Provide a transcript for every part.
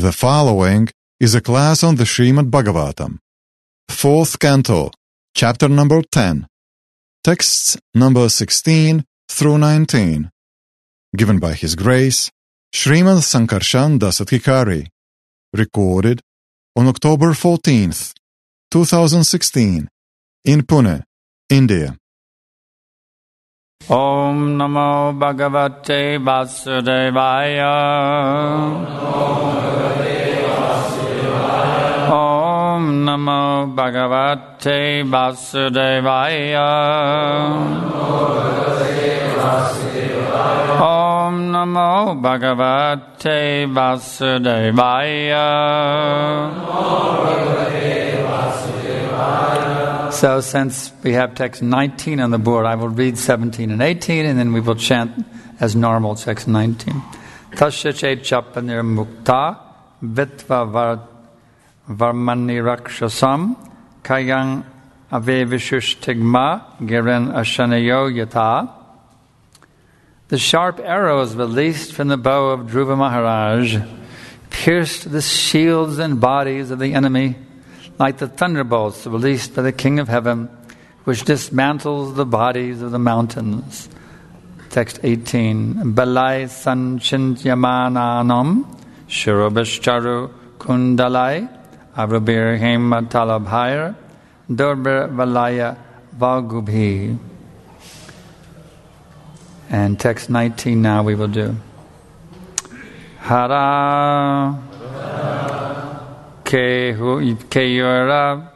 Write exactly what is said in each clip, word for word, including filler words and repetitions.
The following is a class on the Srimad Bhagavatam, fourth canto, chapter number ten, texts number sixteen through nineteen, given by His Grace, Srimad Sankarshan Dasatikari, recorded on October fourteenth, twenty sixteen, in Pune, India. Om Namo Bhagavate Vasudevaya. Om Namo Bhagavate Vasudevaya. Om Namo Bhagavate Vasudevaya. So since we have text nineteen on the board, I will read seventeen and eighteen, and then we will chant as normal text nineteen. Tasya che chapanir mukta vitva varmani rakshasam kayang avevishushtigma giran ashanayo yata. The sharp arrows released from the bow of Dhruva Maharaj pierced the shields and bodies of the enemy like the thunderbolts released by the King of Heaven, which dismantles the bodies of the mountains. Text eighteen. Balai sanchintyamananam shirobishcharu kundalai avrabir hematalabhair dorbir valaya valgubhi. And text nineteen now we will do. Hara Keyura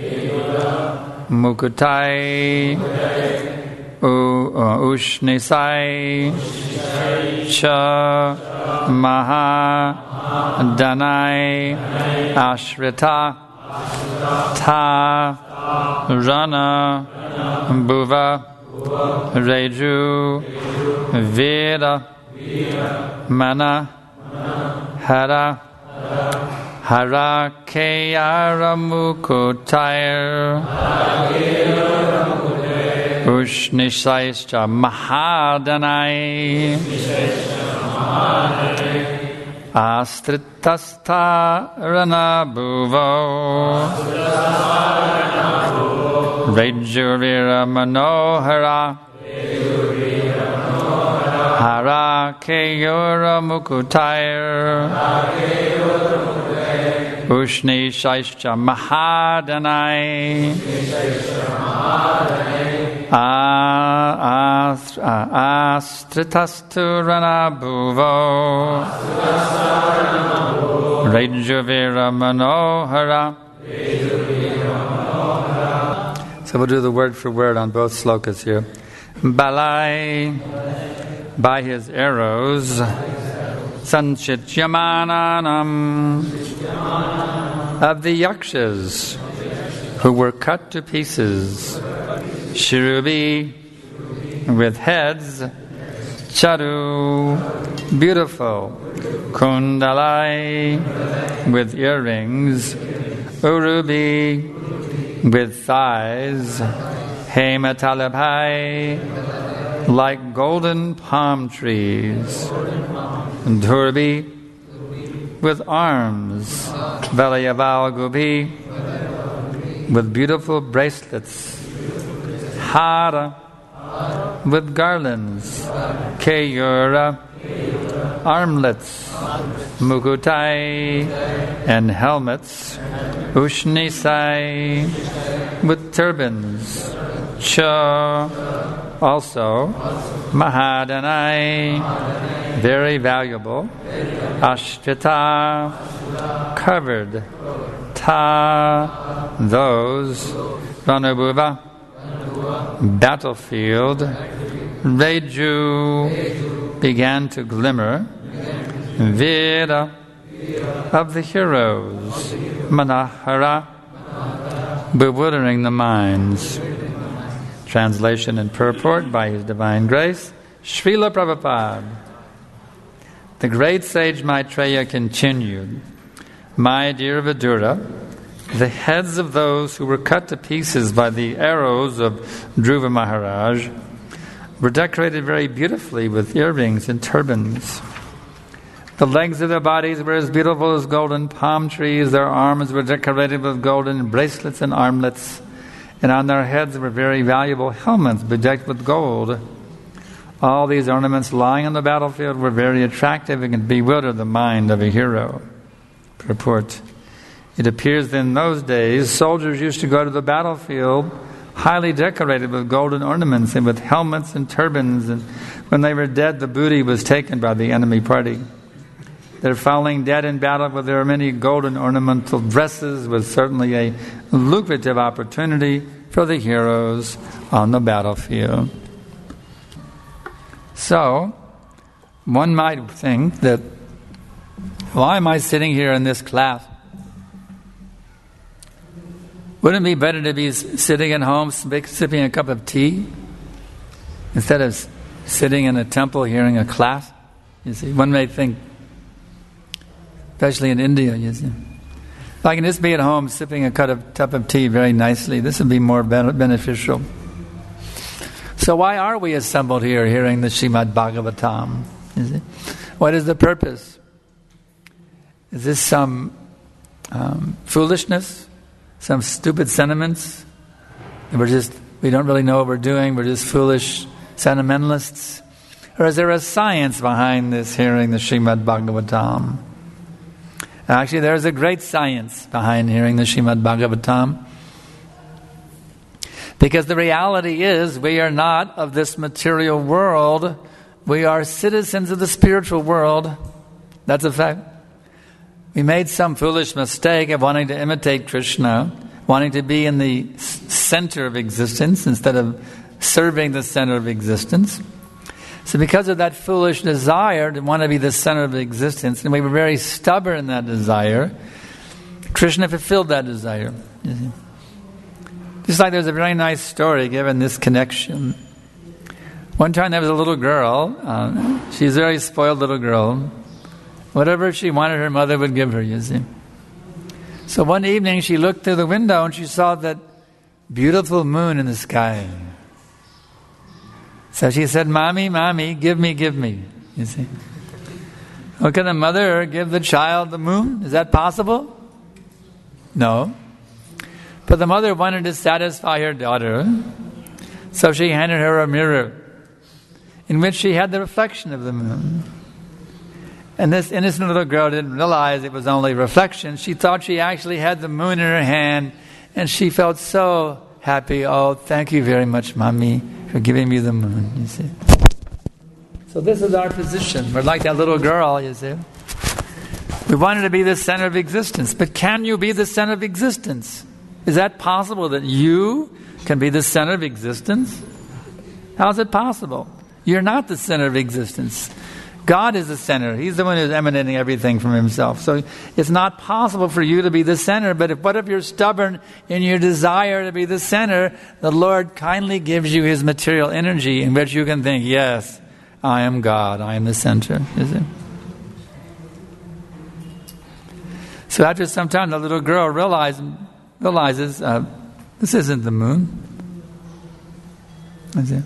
Mukutai Ushnisai Cha Maha Danai Ashrita Ta Rana Bhuva Reju Veda Mana Hara Hara Keyara Mukutair Ushnishaischa Mahadanai Astritasta Rana Bhuvo Rejurira Manohara Hara Keyura Mukutair Ushni Shaischa Mahadanai Astritastu Rana Bhuvo Rejuvira Manohara. So we'll do the word for word on both slokas here. Balai, by his arrows, Sanchityamananam, of the yakshas who were cut to pieces, Shirubi, with heads, Charu, beautiful, Kundalai, with earrings, Urubi, with thighs, Hematalabhai, like golden palm trees, Dhurbi, with arms, Valayavalgubi, with beautiful bracelets, Hara, with garlands, Keyura, armlets, Mukutai, and helmets, Ushnisai, with turbans, Cha, also, Mahadanai, very valuable, Ashtita, covered, Ta, those, Ranabhuva, battlefield, Reju, began to glimmer, Veda, of the heroes, Manahara, bewildering the minds. Translation and purport by His Divine Grace, Srila Prabhupada. The great sage Maitreya continued, My dear Vidura, the heads of those who were cut to pieces by the arrows of Dhruva Maharaj were decorated very beautifully with earrings and turbans. The legs of their bodies were as beautiful as golden palm trees. Their arms were decorated with golden bracelets and armlets. And on their heads were very valuable helmets bedecked with gold. All these ornaments lying on the battlefield were very attractive and could bewilder the mind of a hero. Purport. It appears that in those days, soldiers used to go to the battlefield highly decorated with golden ornaments and with helmets and turbans, and when they were dead, the booty was taken by the enemy party. Their falling dead in battle with their many golden ornamental dresses was certainly a lucrative opportunity for the heroes on the battlefield. So, one might think that, why am I sitting here in this class? Wouldn't it be better to be sitting at home sipping a cup of tea instead of sitting in a temple hearing a class? You see, one may think, especially in India, you see. If I can just be at home sipping a cup of, cup of tea very nicely, this would be more beneficial. So why are we assembled here hearing the Srimad Bhagavatam? Is it? What is the purpose? Is this some um, foolishness? Some stupid sentiments? We're just, we don't really know what we're doing, we're just foolish sentimentalists? Or is there a science behind this hearing the Srimad Bhagavatam? Actually, there's a great science behind hearing the Srimad Bhagavatam. Because the reality is, we are not of this material world. We are citizens of the spiritual world. That's a fact. We made some foolish mistake of wanting to imitate Krishna, wanting to be in the center of existence instead of serving the center of existence. So because of that foolish desire to want to be the center of existence, and we were very stubborn in that desire, Krishna fulfilled that desire. Just like there's a very nice story given this connection. One time there was a little girl. Uh, she's a very spoiled little girl. Whatever she wanted, her mother would give her, you see. So one evening she looked through the window and she saw that beautiful moon in the sky. So she said, Mommy, Mommy, give me, give me. You see. How can a mother give the child the moon? Is that possible? No. But the mother wanted to satisfy her daughter. So she handed her a mirror in which she had the reflection of the moon. And this innocent little girl didn't realize it was only reflection. She thought she actually had the moon in her hand, and she felt so happy. Oh, thank you very much, Mommy, for giving me the moon, you see. So this is our position. We're like that little girl, you see. We wanted to be the center of existence. But can you be the center of existence? Is that possible that you can be the center of existence? How is it possible? You're not the center of existence. God is the center. He's the one who's emanating everything from himself. So it's not possible for you to be the center. But if, what if you're stubborn in your desire to be the center? The Lord kindly gives you his material energy in which you can think, yes, I am God. I am the center. Is it? So after some time, the little girl realized, realizes, uh, this isn't the moon. Is it?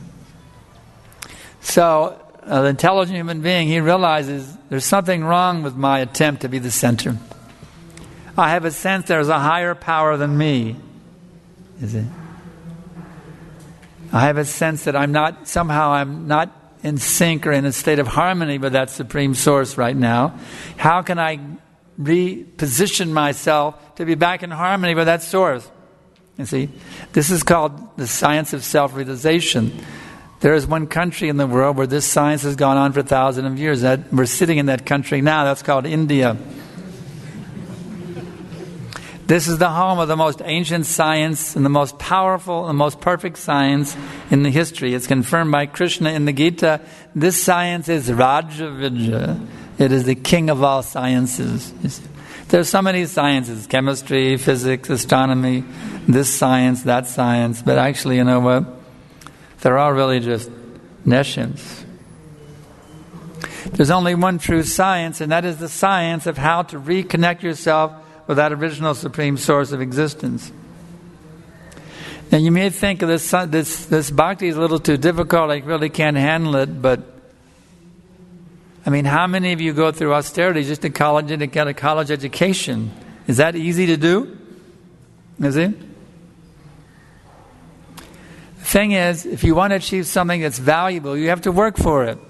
So, an intelligent human being, he realizes there's something wrong with my attempt to be the center. I have a sense there's a higher power than me. Is it? I have a sense that I'm not, somehow I'm not in sync or in a state of harmony with that supreme source right now. How can I reposition myself to be back in harmony with that source? You see, this is called the science of self-realization. There is one country in the world where this science has gone on for thousands of years. That we're sitting in that country now. That's called India. This is the home of the most ancient science and the most powerful and most perfect science in the history. It's confirmed by Krishna in the Gita. This science is Raja Vidya. It is the king of all sciences. There are so many sciences: chemistry, physics, astronomy, this science, that science. But actually, you know what? They're all really just nescience. There's only one true science, and that is the science of how to reconnect yourself with that original supreme source of existence. Now you may think this this this bhakti is a little too difficult, I really can't handle it, but I mean, how many of you go through austerity just to college to get a college education? Is that easy to do? Is it? The thing is, if you want to achieve something that's valuable, you have to work for it.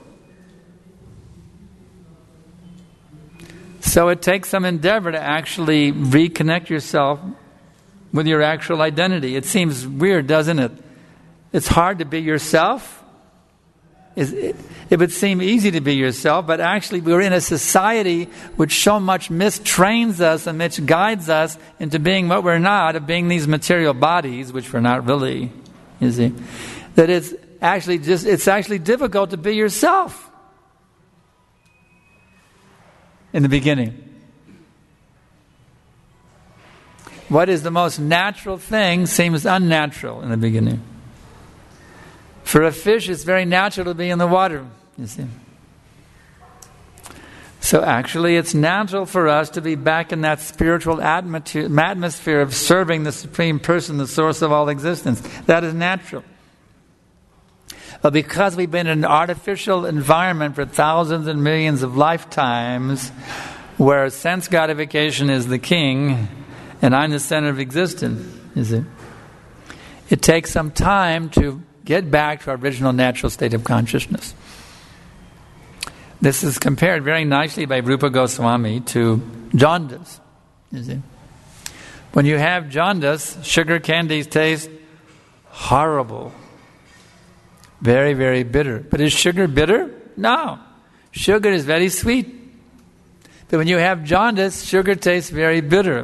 So it takes some endeavor to actually reconnect yourself with your actual identity. It seems weird, doesn't it? It's hard to be yourself. It would seem easy to be yourself, but actually we're in a society which so much mistrains us and which guides us into being what we're not, of being these material bodies, which we're not really, you see. That it's actually just, it's actually difficult to be yourself in the beginning. What is the most natural thing seems unnatural in the beginning. For a fish, it's very natural to be in the water, you see. So actually, it's natural for us to be back in that spiritual atmosphere of serving the Supreme Person, the source of all existence. That is natural. But because we've been in an artificial environment for thousands and millions of lifetimes, where sense gratification is the king, and I'm the center of existence, you see, it takes some time to get back to our original natural state of consciousness. This is compared very nicely by Rupa Goswami to jaundice. You see, when you have jaundice, sugar candies taste horrible, very, very bitter. But is sugar bitter? No, sugar is very sweet. But when you have jaundice, sugar tastes very bitter.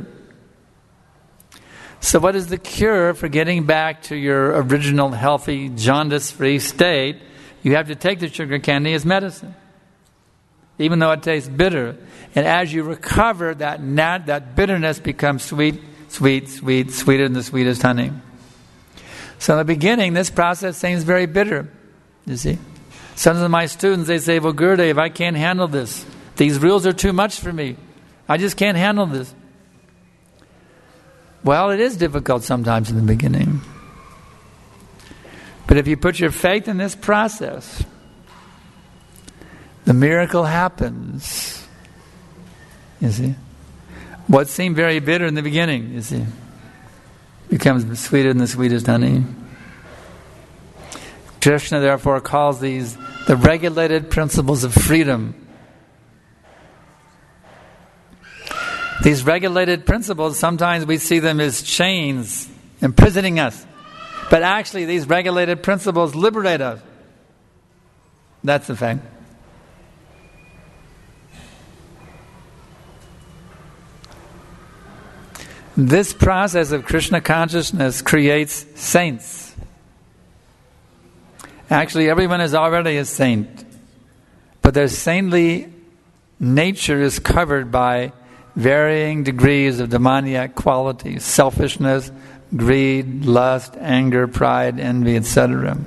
So what is the cure for getting back to your original healthy, jaundice-free state? You have to take the sugar candy as medicine, even though it tastes bitter. And as you recover, that nat- that bitterness becomes sweet, sweet, sweet, sweeter than the sweetest honey. So in the beginning, this process seems very bitter, you see. Some of my students, they say, well, Gurudev, I can't handle this. These rules are too much for me. I just can't handle this. Well, it is difficult sometimes in the beginning. But if you put your faith in this process, the miracle happens. You see? What seemed very bitter in the beginning, you see, becomes sweeter than the sweetest honey. Krishna therefore calls these the regulated principles of freedom. These regulated principles, sometimes we see them as chains imprisoning us. But actually, these regulated principles liberate us. That's the fact. This process of Krishna consciousness creates saints. Actually, everyone is already a saint. But their saintly nature is covered by varying degrees of demoniac qualities, selfishness, greed, lust, anger, pride, envy, et cetera.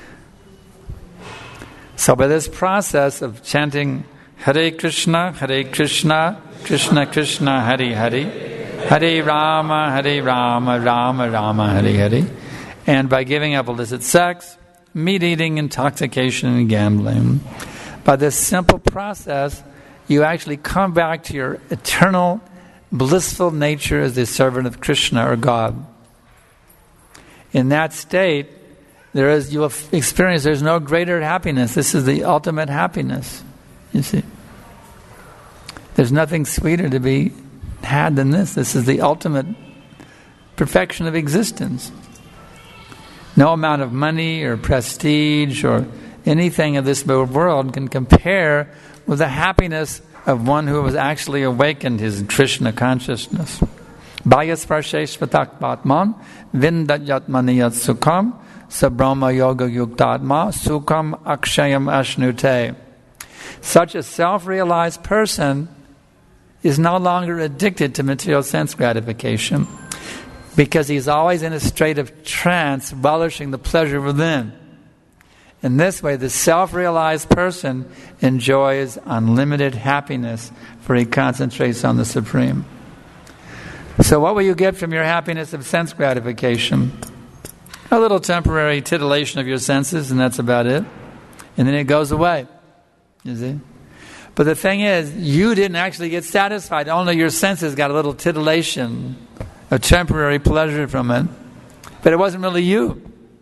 So by this process of chanting Hare Krishna, Hare Krishna, Krishna Krishna, Hare Hare, Hare Rama, Hare Rama, Rama Rama, Hare Hare, and by giving up illicit sex, meat eating, intoxication, and gambling, by this simple process, you actually come back to your eternal, blissful nature as the servant of Krishna or God. In that state, there is you will experience there's no greater happiness. This is the ultimate happiness. You see, there's nothing sweeter to be had than this. This is the ultimate perfection of existence. No amount of money or prestige or anything of this world can compare with the happiness of one who has actually awakened his Krishna consciousness. Bhayasparsheshvatakvatman vindayatmaniyat sukham sabrahma yoga yuktatma sukham akshayam ashnute. Such a self-realized person is no longer addicted to material sense gratification because he's always in a state of trance, relishing the pleasure within. In this way, the self-realized person enjoys unlimited happiness, for he concentrates on the Supreme. So what will you get from your happiness of sense gratification? A little temporary titillation of your senses, and that's about it. And then it goes away, you see. But the thing is, you didn't actually get satisfied. Only your senses got a little titillation, a temporary pleasure from it. But it wasn't really you.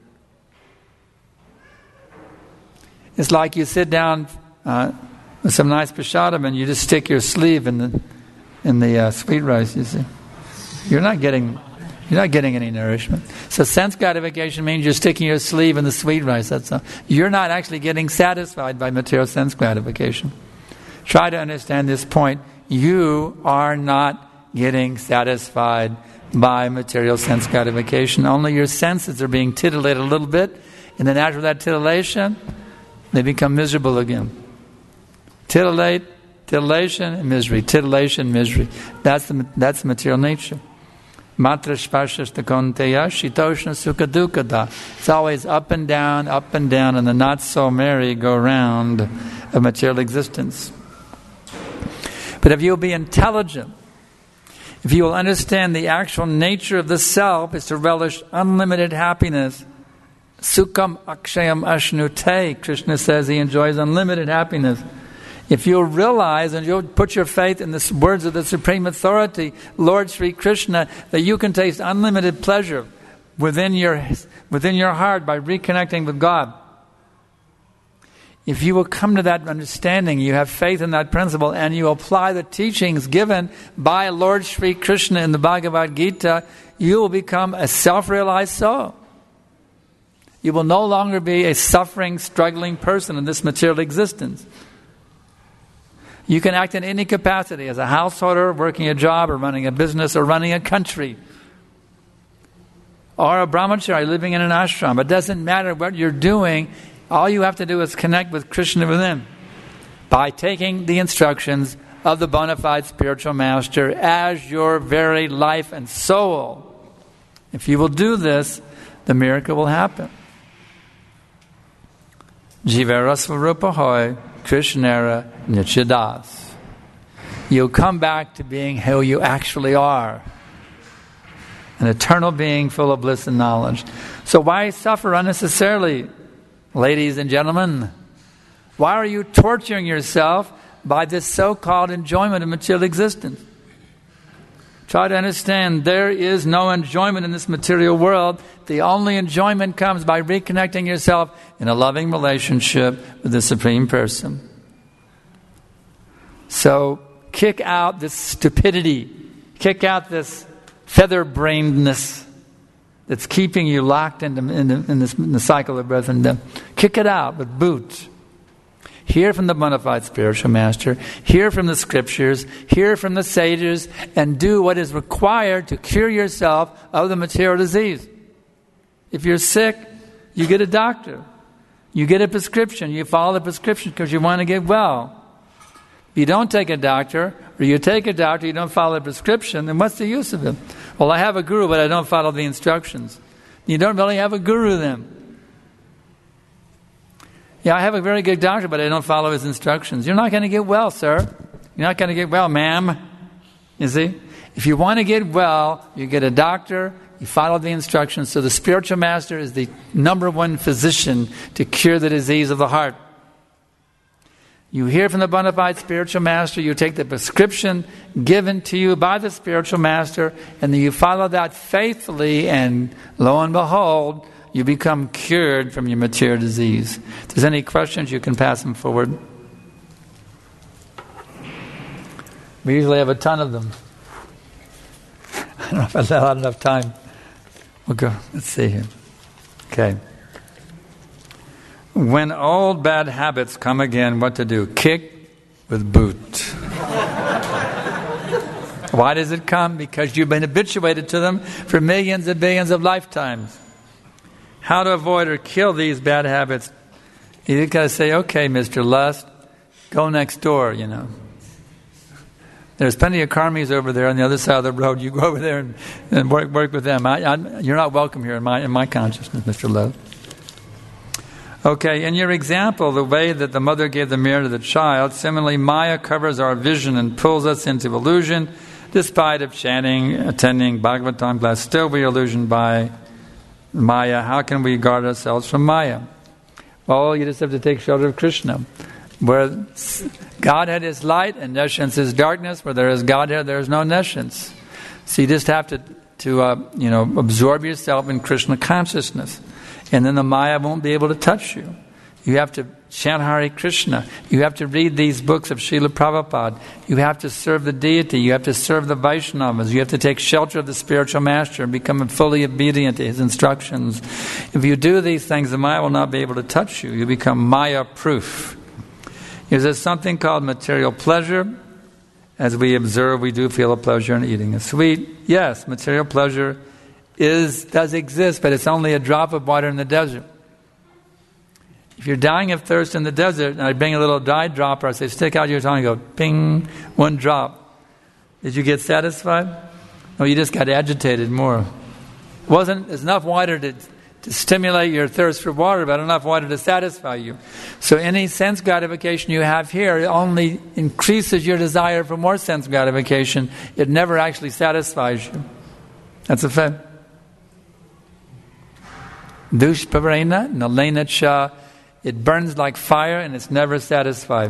It's like you sit down uh, with some nice prasadam and you just stick your sleeve in the in the uh, sweet rice. You see, you're not getting you're not getting any nourishment. So sense gratification means you're sticking your sleeve in the sweet rice. That's all. You're not actually getting satisfied by material sense gratification. Try to understand this point. You are not getting satisfied by material sense gratification. Only your senses are being titillated a little bit, and then after that titillation, they become miserable again. Titillate, titillation, and misery. Titillation, misery. That's the that's the material nature. Matra spashasta konteya shitoshna sukha dukkha. It's always up and down, up and down, and the not so merry go round of material existence. But if you'll be intelligent, if you will understand the actual nature of the self is to relish unlimited happiness, Sukham akshayam ashnute, Krishna says he enjoys unlimited happiness. If you'll realize and you'll put your faith in the words of the Supreme Authority, Lord Sri Krishna, that you can taste unlimited pleasure within your within your heart by reconnecting with God. If you will come to that understanding, you have faith in that principle, and you apply the teachings given by Lord Sri Krishna in the Bhagavad Gita, you will become a self-realized soul. You will no longer be a suffering, struggling person in this material existence. You can act in any capacity, as a householder, working a job, or running a business, or running a country. Or a brahmachari living in an ashram. It doesn't matter what you're doing. All you have to do is connect with Krishna within by taking the instructions of the bona fide spiritual master as your very life and soul. If you will do this, the miracle will happen. Jivara Swarupa Hoy, Krishnara Nityadas. You'll come back to being who you actually are. An eternal being full of bliss and knowledge. So why suffer unnecessarily, ladies and gentlemen? Why are you torturing yourself by this so-called enjoyment of material existence? Try to understand there is no enjoyment in this material world. The only enjoyment comes by reconnecting yourself in a loving relationship with the Supreme Person. So kick out this stupidity. Kick out this feather-brainedness that's keeping you locked in the, in the, in this, in the cycle of birth and death. Kick it out with boot. Hear from the bona fide spiritual master. Hear from the scriptures. Hear from the sages. And do what is required to cure yourself of the material disease. If you're sick, you get a doctor. You get a prescription. You follow the prescription because you want to get well. If you don't take a doctor, or you take a doctor, you don't follow the prescription, then what's the use of it? Well, I have a guru, but I don't follow the instructions. You don't really have a guru then. Yeah, I have a very good doctor, but I don't follow his instructions. You're not going to get well, sir. You're not going to get well, ma'am. You see? If you want to get well, you get a doctor, you follow the instructions. So the spiritual master is the number one physician to cure the disease of the heart. You hear from the bona fide spiritual master, you take the prescription given to you by the spiritual master, and then you follow that faithfully, and lo and behold, you become cured from your material disease. If there's any questions, you can pass them forward. We usually have a ton of them. I don't know if I have enough time. We'll go. Let's see here. Okay. When old bad habits come again, what to do? Kick with boot. Why does it come? Because you've been habituated to them for millions and billions of lifetimes. How to avoid or kill these bad habits? You got to say, okay, Mister Lust, go next door, you know. There's plenty of karmis over there on the other side of the road. You go over there and, and work work with them. I, I, you're not welcome here in my in my consciousness, Mister Lust. Okay, in your example, the way that the mother gave the mirror to the child, similarly, Maya covers our vision and pulls us into illusion. Despite of chanting, attending Bhagavatam class, still we are illusioned by Maya. How can we guard ourselves from Maya? Well, you just have to take shelter of Krishna. Where Godhead is light and nescience is darkness, where there is Godhead, there is no nescience. So you just have to, to uh, you know, absorb yourself in Krishna consciousness. And then the Maya won't be able to touch you. You have to chant Hare Krishna. You have to read these books of Srila Prabhupada. You have to serve the deity. You have to serve the Vaishnavas. You have to take shelter of the spiritual master and become fully obedient to his instructions. If you do these things, the Maya will not be able to touch you. You become Maya-proof. Is there something called material pleasure? As we observe, we do feel a pleasure in eating a sweet. Yes, material pleasure is does exist, but it's only a drop of water in the desert. If you're dying of thirst in the desert, and I bring a little dye dropper, I say, stick out your tongue and go, ping, one drop. Did you get satisfied? No, you just got agitated more. Wasn't there's enough water to, to stimulate your thirst for water, but enough water to satisfy you. So any sense gratification you have here only increases your desire for more sense gratification. It never actually satisfies you. That's a fact. Dushpavarena, nalena cha. It burns like fire and it's never satisfied.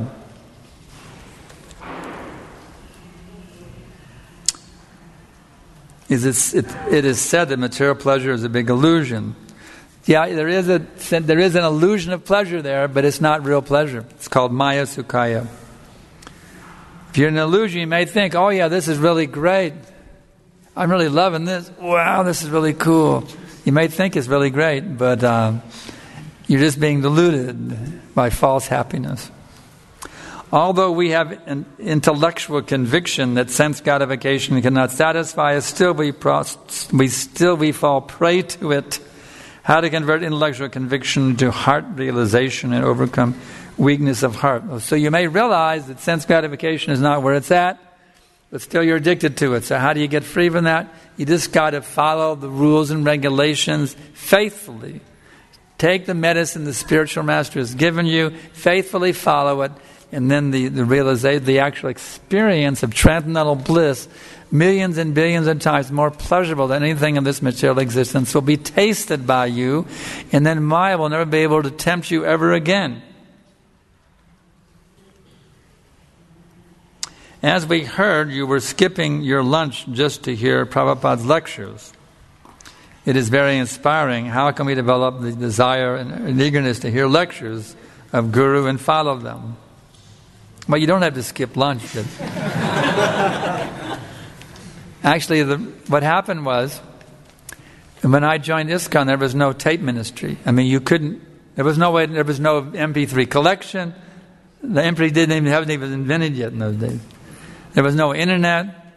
Is it, it, it is said that material pleasure is a big illusion. Yeah, there is a there is an illusion of pleasure there, but it's not real pleasure. It's called Maya Sukhaya. If you're in an illusion, you may think, oh yeah, this is really great. I'm really loving this. Wow, this is really cool. You may think it's really great, but um, you're just being deluded by false happiness. Although we have an intellectual conviction that sense gratification cannot satisfy us, still we, pro- we still we fall prey to it. How to convert intellectual conviction to heart realization and overcome weakness of heart. So you may realize that sense gratification is not where it's at, but still you're addicted to it. So how do you get free from that? You just got to follow the rules and regulations faithfully. Take the medicine the spiritual master has given you, faithfully follow it, and then the, the realization, the actual experience of transcendental bliss, millions and billions of times more pleasurable than anything in this material existence, will be tasted by you, and then Maya will never be able to tempt you ever again. As we heard, you were skipping your lunch just to hear Prabhupada's lectures. It is very inspiring. How can we develop the desire and eagerness to hear lectures of Guru and follow them? Well, you don't have to skip lunch. Actually, the, what happened was, when I joined ISKCON, there was no tape ministry. I mean, you couldn't, there was no way, there was no M P three collection. The M P three didn't even, haven't even invented yet in those days. There was no internet.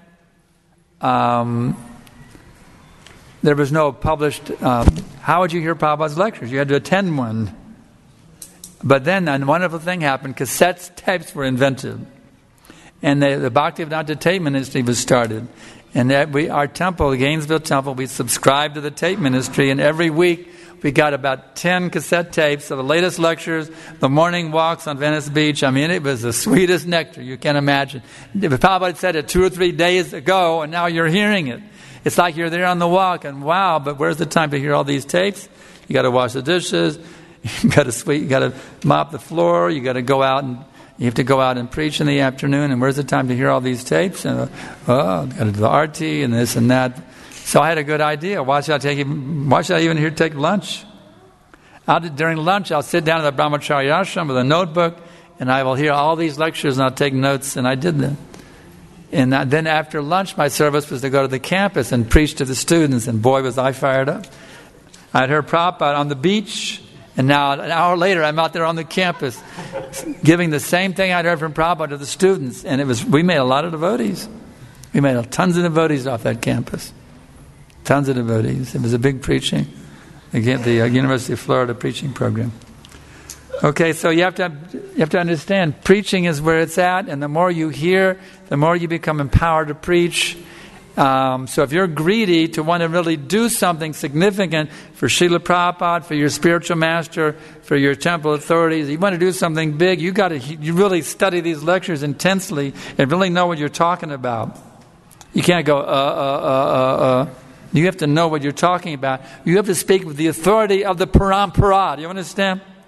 Um... There was no published... Um, how would you hear Prabhupada's lectures? You had to attend one. But then a wonderful thing happened. Cassettes, tapes were invented. And the, the Bhaktivedanta tape ministry was started. And that we, our temple, the Gainesville Temple, we subscribed to the tape ministry. And every week we got about ten cassette tapes of the latest lectures, the morning walks on Venice Beach. I mean, it was the sweetest nectar you can imagine. Prabhupada said it two or three days ago, and now you're hearing it. It's like you're there on the walk, and wow, but where's the time to hear all these tapes? You got to wash the dishes, you got to sweep, you got to mop the floor, you got to go out and you have to go out and preach in the afternoon. And where's the time to hear all these tapes? And uh, oh, got to do the arti and this and that. So I had a good idea. Why should I take? Why should I even here take lunch? I'll, during lunch, I'll sit down at the Brahmacharya ashram with a notebook, and I will hear all these lectures, and I'll take notes. And I did that. And then after lunch, my service was to go to the campus and preach to the students. And boy, was I fired up. I'd heard Prabhupada on the beach. And now, an hour later, I'm out there on the campus giving the same thing I'd heard from Prabhupada to the students. And it was we made a lot of devotees. We made tons of devotees off that campus. Tons of devotees. It was a big preaching. Again, the uh, University of Florida preaching program. Okay, so you have to you have to understand, preaching is where it's at, and the more you hear, the more you become empowered to preach. Um, so if you're greedy to want to really do something significant for Srila Prabhupada, for your spiritual master, for your temple authorities, you want to do something big, you got to you really study these lectures intensely and really know what you're talking about. You can't go, uh, uh, uh, uh, uh. You have to know what you're talking about. You have to speak with the authority of the Parampara. Do you understand?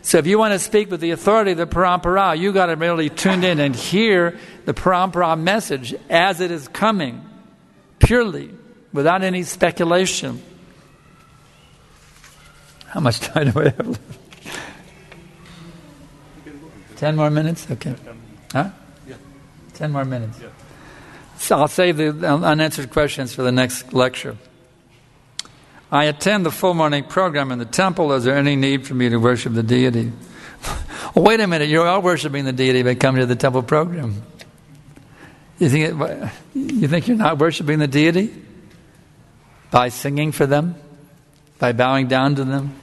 So if you want to speak with the authority of the parampara, you got to really tune in and hear the parampara message as it is coming, purely, without any speculation. How much time do we have left? Ten more minutes? Okay. Huh? Yeah. Ten more minutes. Yeah. So I'll save the unanswered questions for the next lecture. I attend the full morning program in the temple. Is there any need for me to worship the deity? Well, wait a minute. You're all worshiping the deity by coming to the temple program. You think it, you think you're not worshiping the deity? By singing for them? By bowing down to them?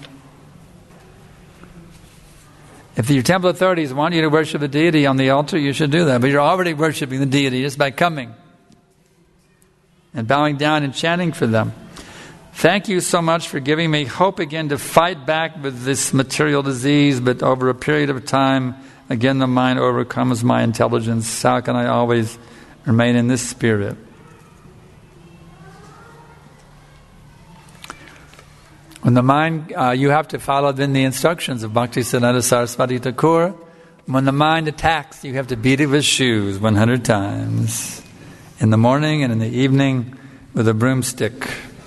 If your temple authorities want you to worship the deity on the altar, you should do that. But you're already worshiping the deity just by coming and bowing down and chanting for them. Thank you so much for giving me hope again to fight back with this material disease, but over a period of time, again the mind overcomes my intelligence. How can I always remain in this spirit? When the mind, uh, you have to follow then the instructions of Bhaktisiddhanta Saraswati Thakur. When the mind attacks, you have to beat it with shoes one hundred times. In the morning and in the evening with a broomstick.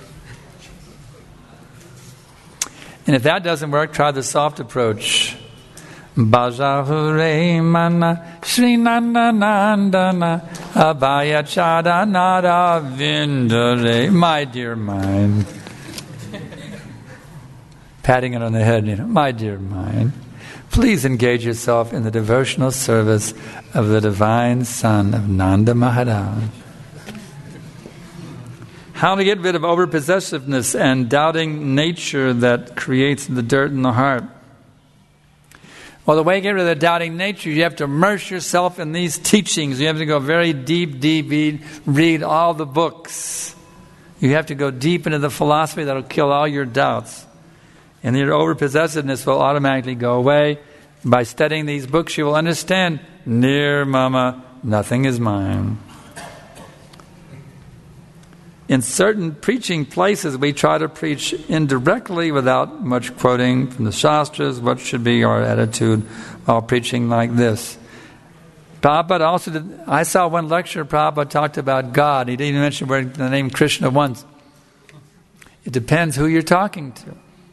And if that doesn't work, try the soft approach. Bhajahure mana Shri Nanda Nandana Abhaya Chadanara Vindare. My dear mind. Patting it on the head, you know, my dear mind. Please engage yourself in the devotional service of the divine son of Nanda Maharaj. How to get rid of overpossessiveness and doubting nature that creates the dirt in the heart. Well, the way to get rid of the doubting nature, you have to immerse yourself in these teachings. You have to go very deep, deep, read, read all the books. You have to go deep into the philosophy that will kill all your doubts. And your overpossessiveness will automatically go away. By studying these books, you will understand, Nirmama, nothing is mine. In certain preaching places, we try to preach indirectly without much quoting from the Shastras. What should be our attitude while preaching like this? Prabhupada also did, I saw one lecture, Prabhupada talked about God. He didn't even mention where the name Krishna once. It depends who you're talking to.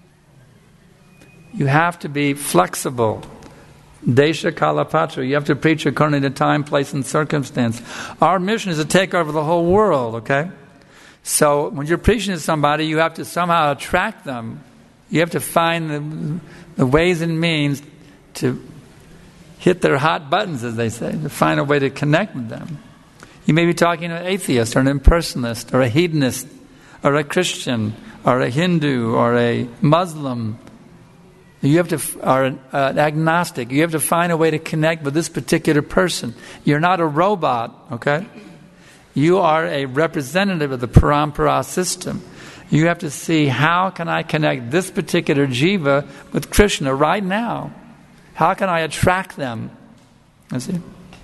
You have to be flexible. Desha Kalapatra. You have to preach according to time, place, and circumstance. Our mission is to take over the whole world, okay? So when you're preaching to somebody, you have to somehow attract them. You have to find the, the ways and means to hit their hot buttons, as they say, to find a way to connect with them. You may be talking to an atheist or an impersonalist or a hedonist or a Christian or a Hindu or a Muslim. You have to, or an uh, agnostic. You have to find a way to connect with this particular person. You're not a robot, okay? You are a representative of the parampara system. You have to see, how can I connect this particular jiva with Krishna right now? How can I attract them? You see?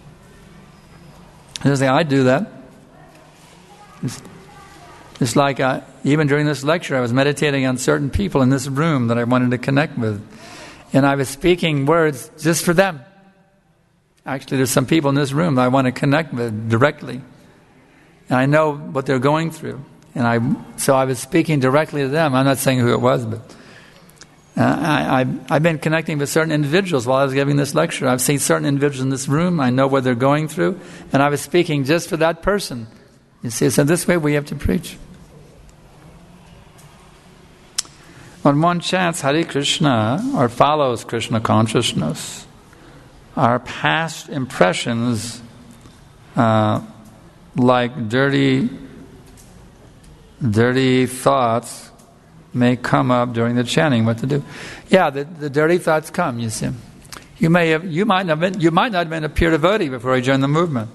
I say, I do that. It's, it's like I, even during this lecture, I was meditating on certain people in this room that I wanted to connect with. And I was speaking words just for them. Actually, there's some people in this room that I want to connect with directly. And I know what they're going through. And I, so I was speaking directly to them. I'm not saying who it was, but uh, I, I, I've been connecting with certain individuals while I was giving this lecture. I've seen certain individuals in this room. I know what they're going through. And I was speaking just for that person. You see, so this way we have to preach. When one chants Hare Krishna or follows Krishna consciousness, our past impressions, uh, like dirty, dirty thoughts, may come up during the chanting. What to do? Yeah, the, the dirty thoughts come. You see, you may have, you might not have been, you might not have been a pure devotee before you joined the movement.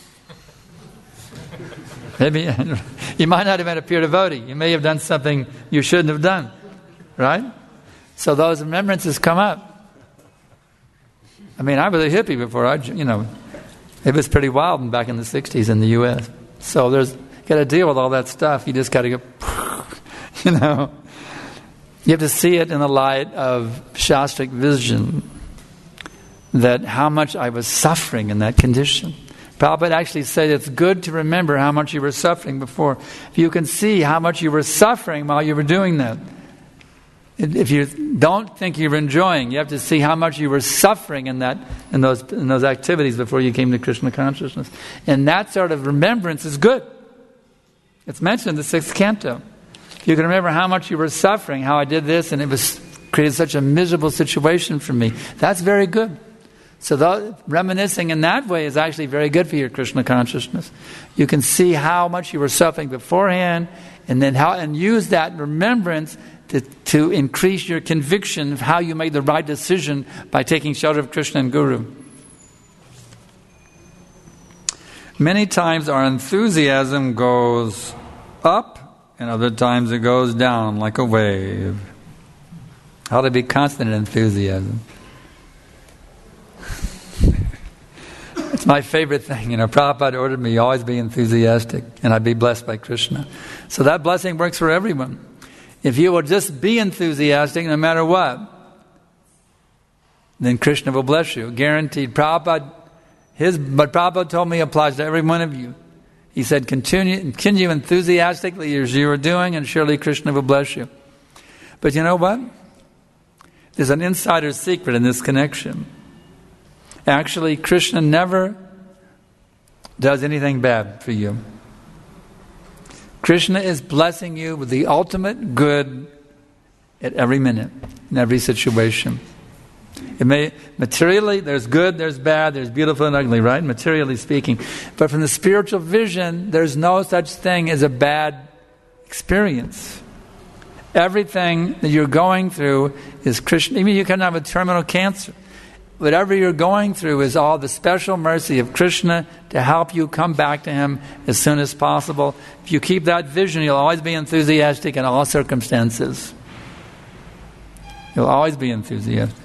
Maybe you might not have been a pure devotee. You may have done something you shouldn't have done, right? So those remembrances come up. I mean, I was a hippie before I, you know, it was pretty wild back in the sixties in the U S So there's got to deal with all that stuff. You just got to go, you know. You have to see it in the light of Shastric vision, that how much I was suffering in that condition. Prabhupada actually said it's good to remember how much you were suffering before. If you can see how much you were suffering while you were doing that. If you don't think you're enjoying, you have to see how much you were suffering in that in those in those activities before you came to Krishna consciousness. And that sort of remembrance is good. It's mentioned in the sixth canto. If you can remember how much you were suffering, how I did this, and it was created such a miserable situation for me, that's very good. So the, reminiscing in that way is actually very good for your Krishna consciousness. You can see how much you were suffering beforehand, and then how and use that remembrance to, to increase your conviction of how you made the right decision by taking shelter of Krishna and Guru. Many times our enthusiasm goes up, and other times it goes down like a wave. How to be constant in enthusiasm. It's my favorite thing. You know, Prabhupada ordered me always be enthusiastic, and I'd be blessed by Krishna. So that blessing works for everyone. If you will just be enthusiastic no matter what, then Krishna will bless you. Guaranteed. Prabhupada, his, but Prabhupada told me applies to every one of you. He said, continue, continue enthusiastically as you are doing, and surely Krishna will bless you. But you know what? There's an insider secret in this connection. Actually, Krishna never does anything bad for you. Krishna is blessing you with the ultimate good at every minute, in every situation. It may materially, there's good, there's bad, there's beautiful and ugly, right? Materially speaking. But from the spiritual vision, there's no such thing as a bad experience. Everything that you're going through is Krishna. Even you can have a terminal cancer. Whatever you're going through is all the special mercy of Krishna to help you come back to Him as soon as possible. If you keep that vision, you'll always be enthusiastic in all circumstances. You'll always be enthusiastic.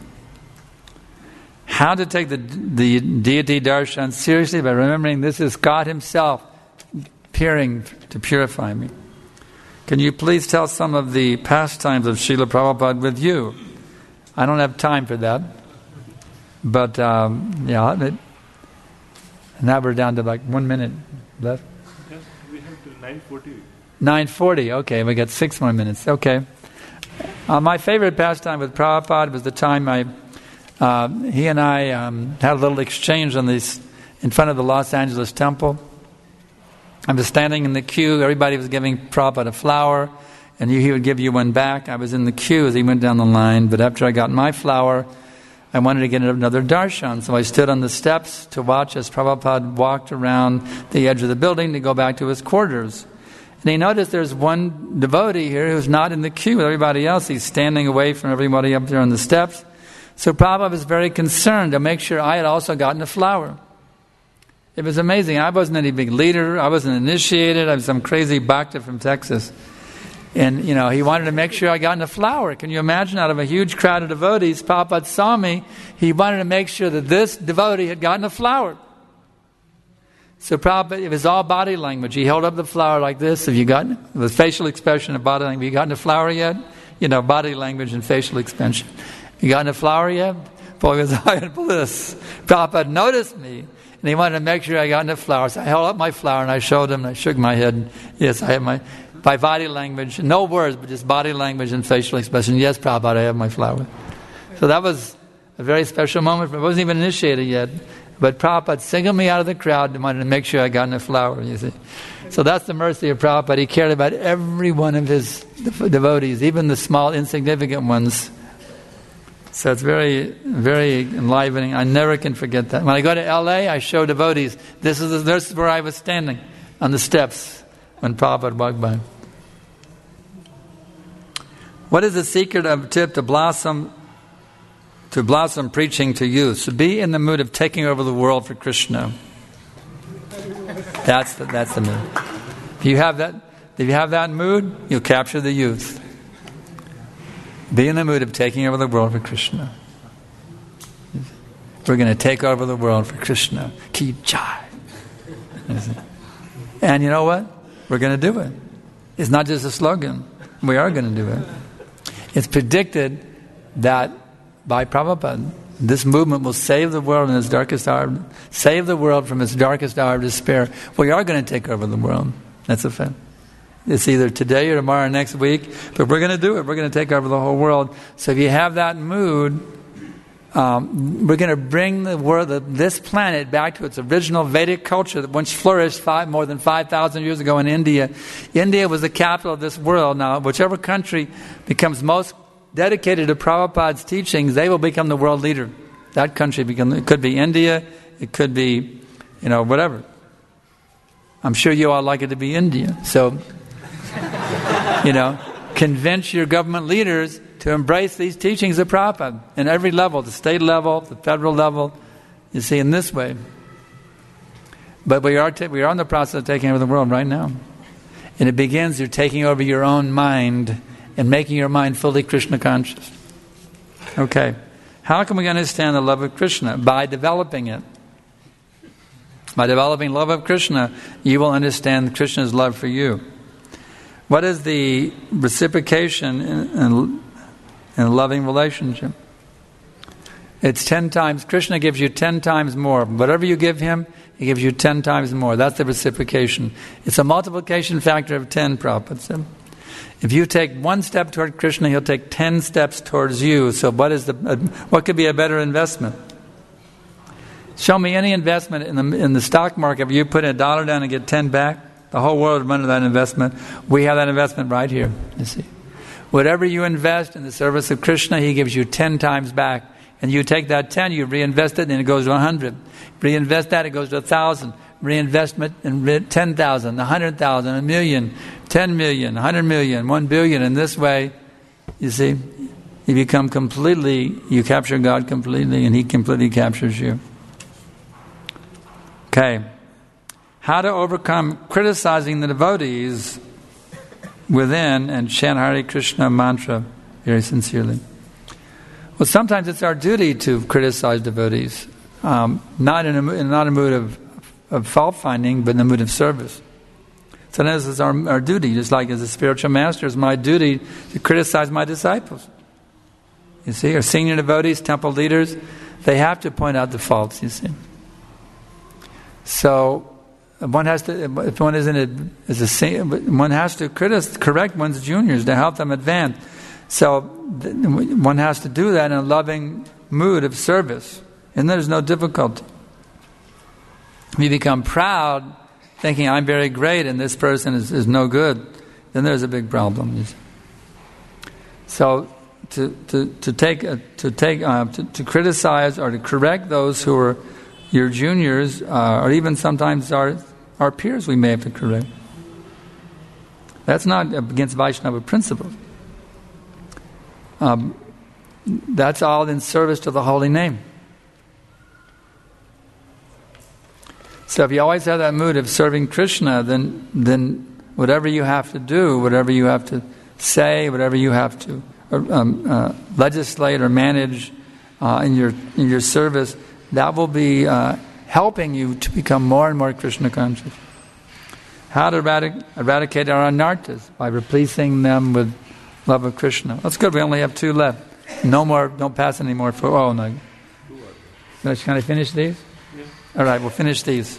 How to take the, the deity darshan seriously? By remembering this is God Himself appearing to purify me. Can you please tell some of the pastimes of Srila Prabhupada with you? I don't have time for that. But, um, yeah, it, now we're down to like one minute left. Yes, we have till nine forty. nine forty, okay, we got six more minutes. Okay. Uh, my favorite pastime with Prabhupada was the time I, uh, he and I um, had a little exchange on this in front of the Los Angeles temple. I was standing in the queue, everybody was giving Prabhupada a flower, and he would give you one back. I was in the queue as he went down the line, but after I got my flower, I wanted to get another darshan, so I stood on the steps to watch as Prabhupada walked around the edge of the building to go back to his quarters. And he noticed there's one devotee here who's not in the queue with everybody else. He's standing away from everybody up there on the steps. So Prabhupada was very concerned to make sure I had also gotten a flower. It was amazing. I wasn't any big leader. I wasn't initiated. I was some crazy bhakta from Texas. And, you know, he wanted to make sure I got in a flower. Can you imagine? Out of a huge crowd of devotees, Prabhupada saw me. He wanted to make sure that this devotee had gotten a flower. So Prabhupada, it was all body language. He held up the flower like this. Have you gotten it? The facial expression of body language. Have you gotten a flower yet? You know, body language and facial expression. You gotten a flower yet? Boy, was I in bliss. Prabhupada noticed me. And he wanted to make sure I got in a flower. So I held up my flower and I showed him and I shook my head. Yes, I have my... By body language, no words, but just body language and facial expression. Yes, Prabhupada, I have my flower. So that was a very special moment. For me. I wasn't even initiated yet. But Prabhupada singled me out of the crowd and wanted to make sure I got in a flower, you see. So that's the mercy of Prabhupada. He cared about every one of his devotees, even the small, insignificant ones. So it's very, very enlivening. I never can forget that. When I go to L A, I show devotees. This is, the, this is where I was standing, on the steps. When Prabhupada walked by. What is the secret of tip to blossom to blossom preaching to youth? To be in the mood of taking over the world for Krishna. That's the, that's the mood. If you have that, if you have that mood, you'll capture the youth. Be in the mood of taking over the world for Krishna. We're going to take over the world for Krishna. Ki Jai. And you know what? We're going to do it. It's not just a slogan. We are going to do it. It's predicted that by Prabhupada, this movement will save the world in its darkest hour, save the world from its darkest hour of despair. We are going to take over the world. That's a fact. It's either today or tomorrow or next week, but we're going to do it. We're going to take over the whole world. So if you have that mood, um, we're going to bring the world, the, this planet back to its original Vedic culture that once flourished five, more than five thousand years ago in India. India was the capital of this world. Now, whichever country becomes most dedicated to Prabhupada's teachings, they will become the world leader. That country become, it could be India, it could be, you know, whatever. I'm sure you all like it to be India. So, you know, convince your government leaders to embrace these teachings of Prabhupada in every level, the state level, the federal level, you see, in this way. But we are, ta- we are in the process of taking over the world right now. And it begins, you're taking over your own mind and making your mind fully Krishna conscious. Okay. How can we understand the love of Krishna? By developing it. By developing love of Krishna, you will understand Krishna's love for you. What is the reciprocation in, in, in a loving relationship? It's ten times. Krishna gives you ten times more. Whatever you give him, he gives you ten times more. That's the reciprocation. It's a multiplication factor of ten, Prabhupada said. If you take one step toward Krishna, he'll take ten steps towards you. So what is the uh, what could be a better investment? Show me any investment in the in the stock market where you put a dollar down and get ten back. The whole world would run to that investment. We have that investment right here. You see, whatever you invest in the service of Krishna, he gives you ten times back. And you take that ten, you reinvest it, and it goes to a hundred. Reinvest that, it goes to a thousand. Reinvestment and ten thousand, a hundred thousand, a million, ten million, a hundred million, one billion. In this way, you see, you become completely, you capture God completely, and he completely captures you. Okay. How to overcome criticizing the devotees within and chant Hare Krishna mantra very sincerely. Well, sometimes it's our duty to criticize devotees, um, not in a, not a mood of, of fault-finding, but in a mood of service. Sometimes it's our, our duty, just like as a spiritual master, it's my duty to criticize my disciples. You see, our senior devotees, temple leaders, they have to point out the faults, you see. So, one has to, if one isn't a, is a, one has to critic, correct one's juniors to help them advance. So one has to do that in a loving mood of service, and there's no difficulty. If you become proud, thinking I'm very great and this person is, is no good, then there's a big problem. So to to to take uh, to take uh, to, to criticize or to correct those who are your juniors, uh, or even sometimes our our peers, we may have to correct. That's not against Vaishnava principles. Um, that's all in service to the holy name. So if you always have that mood of serving Krishna, then then whatever you have to do, whatever you have to say, whatever you have to um, uh, legislate or manage uh, in your in your service, that will be uh, helping you to become more and more Krishna conscious. How to eradic- eradicate our anarthas? By replacing them with love of Krishna. That's good. We only have two left. No more. Don't pass any more. For oh no. Can I finish these? Yeah. All right. We'll finish these.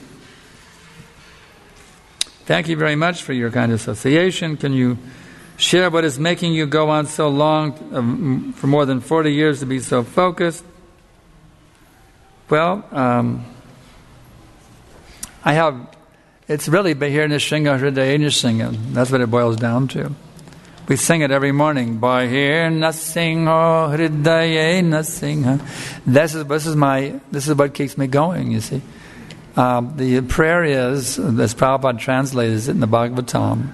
Thank you very much for your kind association. Can you share what is making you go on so long, um, for more than forty years, to be so focused? Well, um, I have. It's really Bahirna Singha Hridayena Singha. That's what it boils down to. We sing it every morning. Bahirna Singha Hridayena Singha. This is this is my this is what keeps me going. You see, um, the prayer is, as Prabhupada translates it in the Bhagavatam,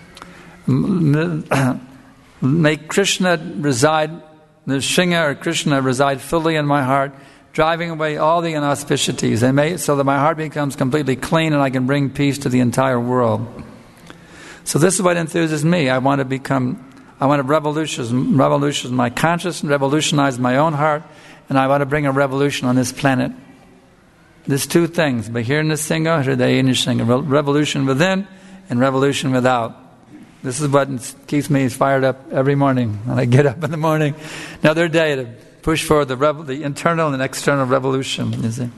make Krishna reside, the Singha or Krishna reside fully in my heart, driving away all the inauspicities, and may, so that my heart becomes completely clean and I can bring peace to the entire world. So this is what enthuses me. I want to become, I want to revolutionize, revolutionize my consciousness, revolutionize my own heart, and I want to bring a revolution on this planet. There's two things, Bahirna Singha, Hridayena Singha, revolution within and revolution without. This is what keeps me fired up every morning when I get up in the morning. Another day to push forward the, rev- the internal and external revolution, you see.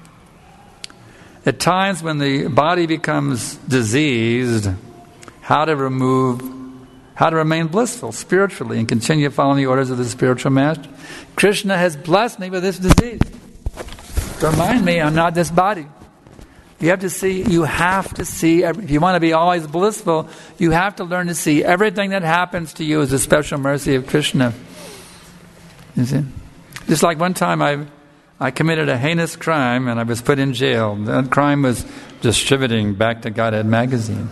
At times when the body becomes diseased, how to remove, how to remain blissful spiritually and continue following the orders of the spiritual master. Krishna has blessed me with this disease. To remind me I'm not this body. You have to see, you have to see, if you want to be always blissful, you have to learn to see everything that happens to you as a special mercy of Krishna. You see? Just like one time I I committed a heinous crime and I was put in jail. That crime was distributing Back to Godhead magazine.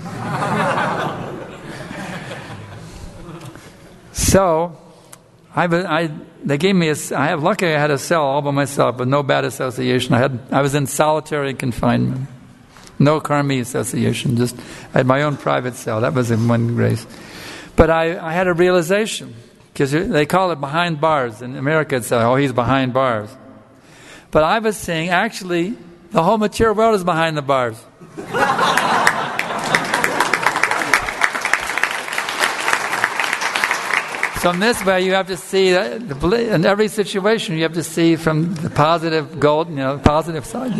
So, I, I they gave me a, I have lucky I had a cell all by myself with no bad association. I had I was in solitary confinement. No karmi association, just I had my own private cell. That was in one grace. But I, I had a realization, because they call it behind bars. In America it's, oh, he's behind bars. But I was saying, actually, the whole material world is behind the bars. So in this way, you have to see, the, in every situation, you have to see from the positive gold, you know, positive side.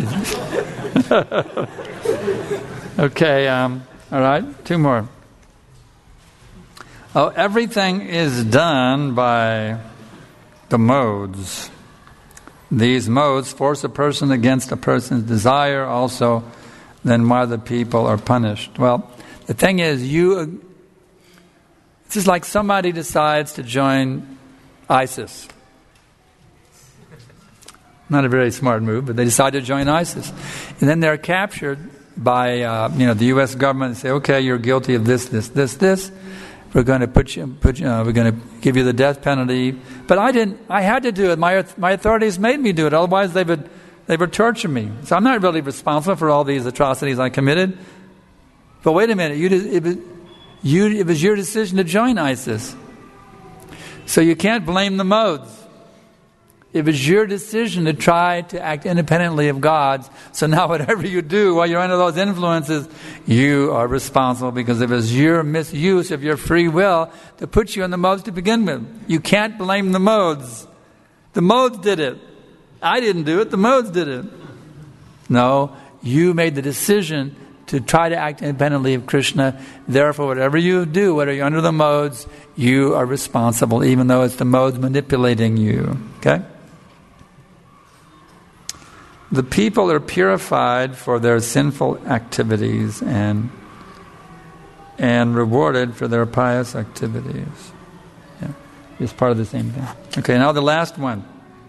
Okay, um, all right, two more. Oh, everything is done by the modes. These modes force a person against a person's desire also, then why the people are punished. Well, the thing is, you, it's just like somebody decides to join ISIS. Not a very smart move, but they decide to join ISIS. And then they're captured by, uh, you know, the U S government and say, okay, you're guilty of this, this, this, this. We're going to put you, put you, uh, we're going to give you the death penalty. But I didn't, I had to do it. My, my authorities made me do it. Otherwise they would, they would torture me. So I'm not really responsible for all these atrocities I committed. But wait a minute, you, it was, you, it was your decision to join ISIS. So you can't blame the modes. It was your decision to try to act independently of God's. So now whatever you do while you're under those influences, you are responsible because it was your misuse of your free will to put you in the modes to begin with. You can't blame the modes. The modes did it. I didn't do it. The modes did it. No, you made the decision to try to act independently of Krishna. Therefore, whatever you do, whether you're under the modes, you are responsible, even though it's the modes manipulating you. Okay? The people are purified for their sinful activities and and rewarded for their pious activities. Yeah, it's part of the same thing. Okay, now the last one.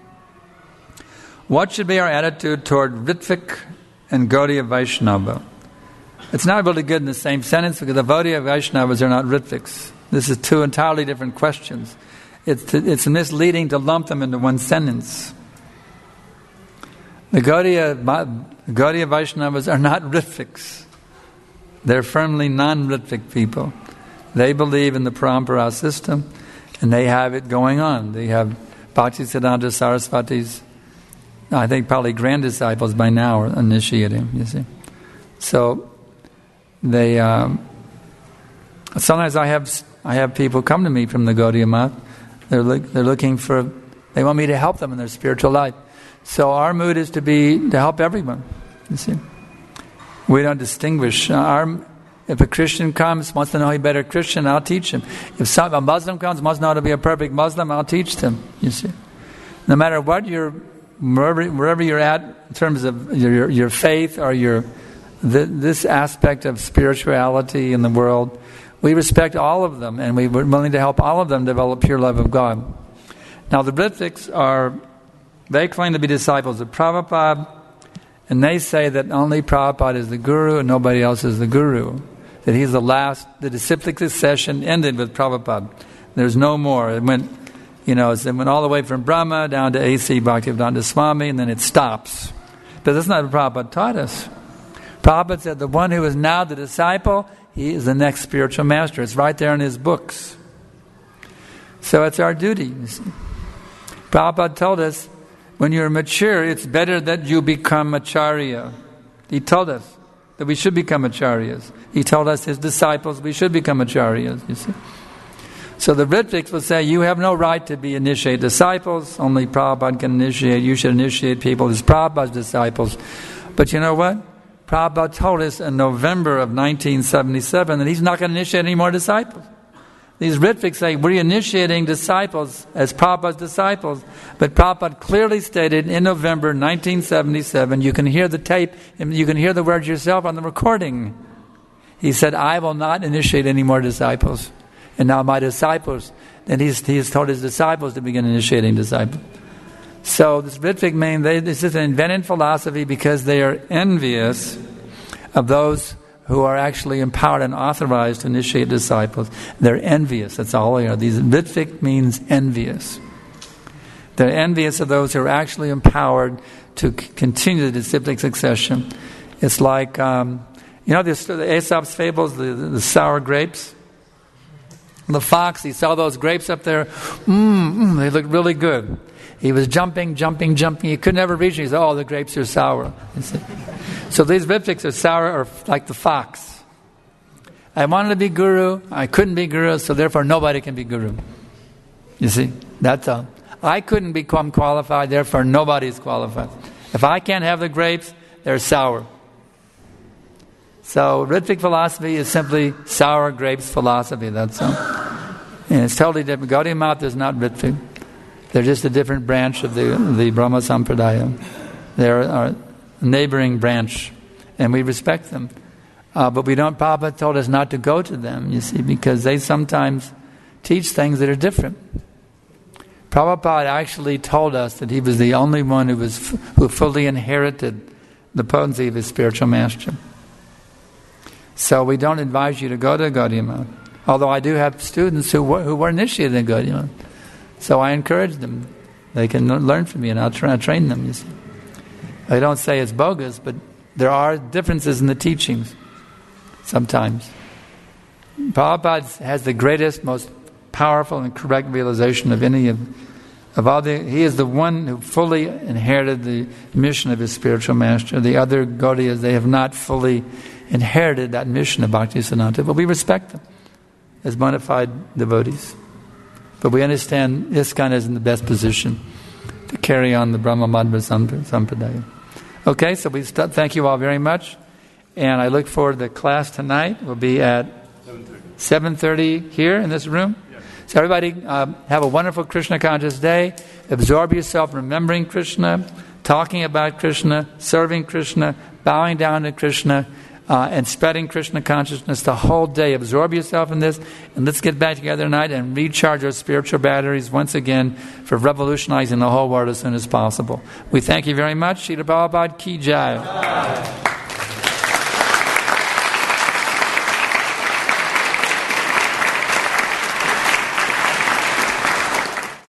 What should be our attitude toward Ritvik and Gaudiya Vaishnava? It's not really good in the same sentence because the Gaudiya Vaishnavas are not Ritviks. This is two entirely different questions. It's to, it's misleading to lump them into one sentence. The Gaudiya, Gaudiya Vaishnavas are not Ritviks. They're firmly non-Ritvik people. They believe in the Parampara system and they have it going on. They have Bhaktisiddhanta Saraswati's, I think probably grand disciples by now are initiating, you see. So they, um, sometimes I have I have people come to me from the Gaudiya Math. They're, look, they're looking for, they want me to help them in their spiritual life. So our mood is to be to help everyone. You see, we don't distinguish. Our, if a Christian comes, wants to know a better Christian, I'll teach him. If some, a Muslim comes, wants to know how to be a perfect Muslim, I'll teach them. You see, no matter what you're, wherever, wherever you're at in terms of your your faith or your the, this aspect of spirituality in the world, we respect all of them, and we're willing to help all of them develop pure love of God. Now the Ritviks are. They claim to be disciples of Prabhupada, and they say that only Prabhupada is the guru and nobody else is the guru. That he's the last, the disciplic succession ended with Prabhupada. There's no more. It went, you know, it went all the way from Brahma down to A C Bhaktivedanta Swami, and then it stops. But that's not what Prabhupada taught us. Prabhupada said the one who is now the disciple, he is the next spiritual master. It's right there in his books. So it's our duty. You see. Prabhupada told us, when you're mature, it's better that you become acharya. He told us, that we should become acharyas. He told us, his disciples, we should become acharyas, you see. So the Ritviks will say, you have no right to be initiate disciples. Only Prabhupada can initiate. You should initiate people as Prabhupada's disciples. But you know what? Prabhupada told us in November of nineteen seventy-seven that he's not going to initiate any more disciples. These Ritviks say, we're initiating disciples as Prabhupada's disciples. But Prabhupada clearly stated in November nineteen seventy-seven, you can hear the tape, and you can hear the words yourself on the recording. He said, I will not initiate any more disciples. And now my disciples, and he's, he's told his disciples to begin initiating disciples. So this Ritvik mean, they, this is an invented philosophy because they are envious of those who are actually empowered and authorized to initiate disciples. They're envious, that's all they are. These Ritvik means envious. They're envious of those who are actually empowered to c- continue the disciplic succession. It's like, um, you know, this, the Aesop's fables, the, the, the sour grapes? The fox, he saw those grapes up there. Mmm, mm, they look really good. He was jumping, jumping, jumping. He could never reach it. He said, oh, the grapes are sour. So these Ritviks are sour or like the fox. I wanted to be guru. I couldn't be guru, so therefore nobody can be guru. You see, that's all. I couldn't become qualified, therefore nobody is qualified. If I can't have the grapes, they're sour. So Ritvik philosophy is simply sour grapes philosophy, that's all. And it's totally different. Gaudiya Math is not Ritvik. They're just a different branch of the, the Brahma Sampradaya. They're a neighboring branch, and we respect them. Uh, but we don't, Prabhupada told us not to go to them, you see, because they sometimes teach things that are different. Prabhupada actually told us that he was the only one who was who fully inherited the potency of his spiritual master. So we don't advise you to go to Gaudiya Math. Although I do have students who were, who were initiated in Gaudiya Math. So I encourage them. They can learn from me, and I'll try, train them, you see. I don't say it's bogus, but there are differences in the teachings sometimes. Prabhupada has the greatest, most powerful and correct realization of any of, of all the... He is the one who fully inherited the mission of his spiritual master. The other Gaudiyas, they have not fully inherited that mission of Bhaktisiddhanta, but we respect them as bona fide devotees. But we understand ISKCON is in the best position to carry on the Brahma Madhva Sampradaya. Okay, so we st- thank you all very much. And I look forward to the class tonight. We'll be at seven thirty here in this room. Yeah. So everybody um, have a wonderful Krishna conscious day. Absorb yourself remembering Krishna, talking about Krishna, serving Krishna, bowing down to Krishna, uh, and spreading Krishna consciousness the whole day. Absorb yourself in this, and let's get back together tonight and recharge our spiritual batteries once again for revolutionizing the whole world as soon as possible. We thank you very much. Srila Prabhupada Ki Jai.